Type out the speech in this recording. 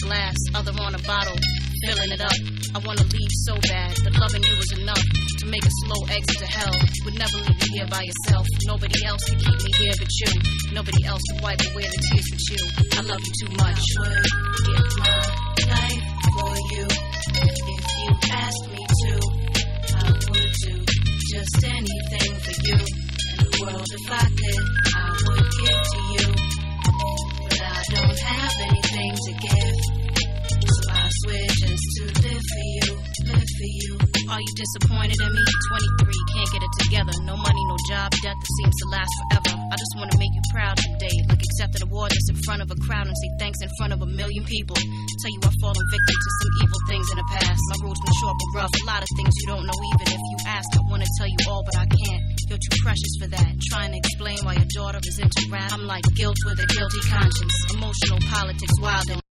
glass, other on a bottle, filling it up. I wanna leave so bad, but loving you is enough to make a slow exit to hell. You would never leave me here by yourself. Nobody else can keep me here but you. Nobody else can wipe away the tears but you. I love you too much. I would give my life for you. If you asked me to, I would do just anything for you. In the world, if I could, I would give to you. But I don't have anything to give, so I swear just to live for you, live for you. Are you disappointed in me? 23, can't get it together. No money, no job, death that seems to last forever. I just want to make you proud today, like accept an award just in front of a crowd and say thanks in front of a million people. Tell you I've fallen victim to some evil things in the past. My road's been short but rough, a lot of things you don't know even if you ask. I want to tell you all but I can't. You're too precious for that. Trying to explain why your daughter is into rap, I'm like guilt with a guilty conscience. Emotional politics wild and